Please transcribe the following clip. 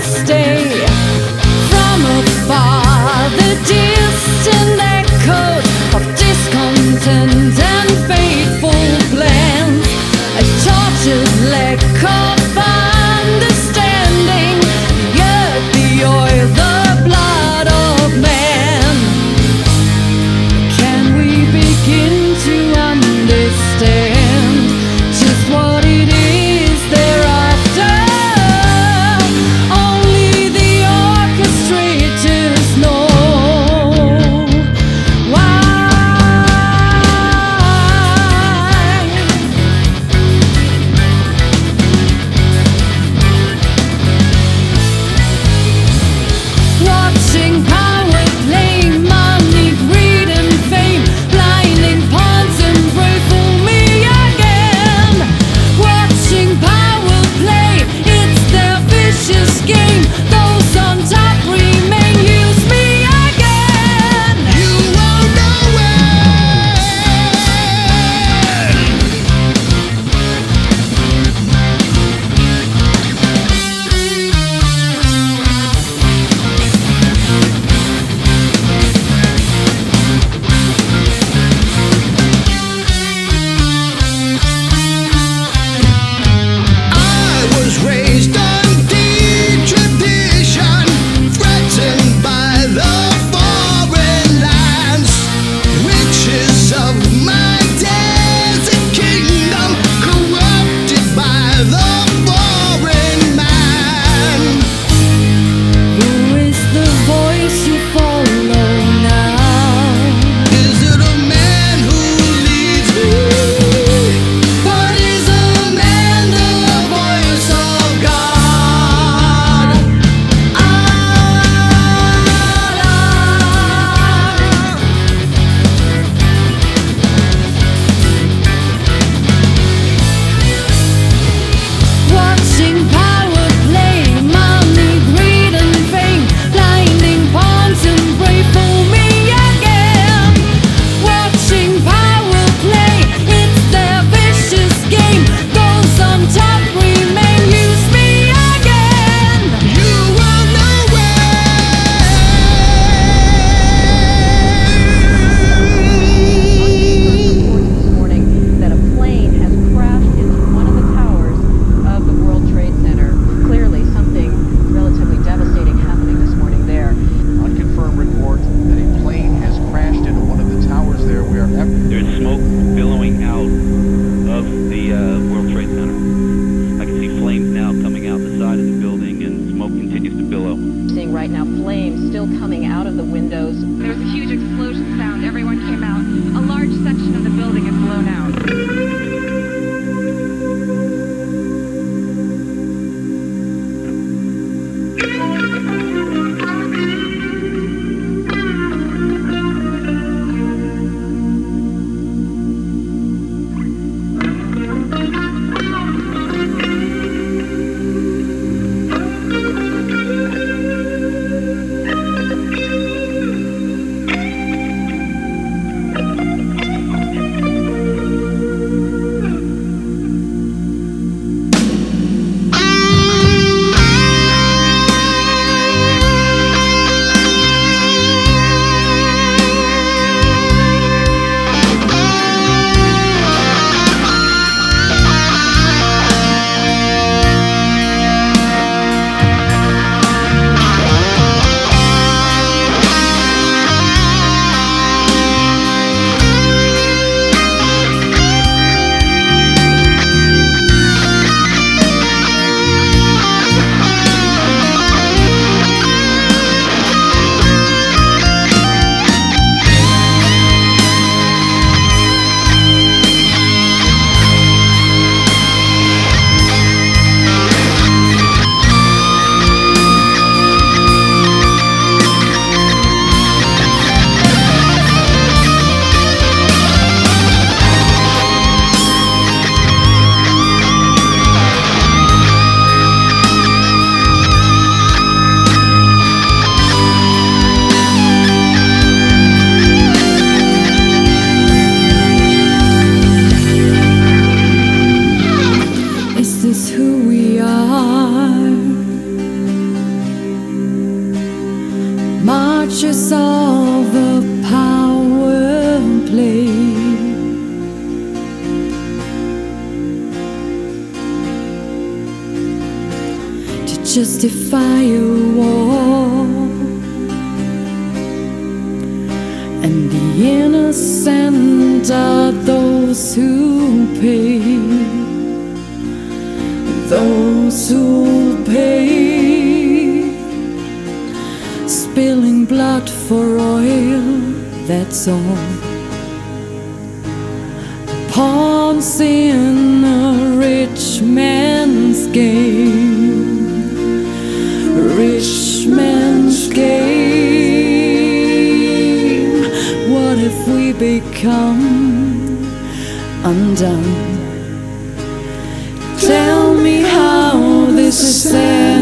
stay. From afar, the distant echoes of discontent and fateful plans. A tortured lack of understanding. The earth, the oil, the blood of man. Can we begin to understand just what it is they're after? Only the orchestrators know why. Watching power play, money, greed and fame, blinding pawns and pray for me again. Watching power play, it's their vicious game. Those on top remain, use me again. You won't know when. I was raised on deep tradition, threatened by the foreign lands. Riches of my desert kingdom, corrupted by the foreign man. Who is the voice you follow now? Is it a man who leads me? But is a man the voice of God? Watching power play, money, greed and fame, blinding pawns and pray for me again. Watching power play, it's their vicious game. Those on top remain, use me again. You won't know Reports this morning that a plane has crashed into one of the towers of the World Trade Center. Clearly, something relatively devastating happening this morning there. Unconfirmed report that a plane has crashed into one of the towers there. There's smoke billowing out of the World Trade Center. I can see flames now coming out the side of the building, and smoke continues to billow. Seeing right now flames still coming out of the windows. There was a huge explosion sound. Everyone came out. A large section of the building is blown out. marches of a power play. To justify a war, and the innocent are those who pay. Those who pay, spilling blood for oil, that's all. Pawns in a rich man's game, rich man's game. What if we become undone? Tell me how this is sad.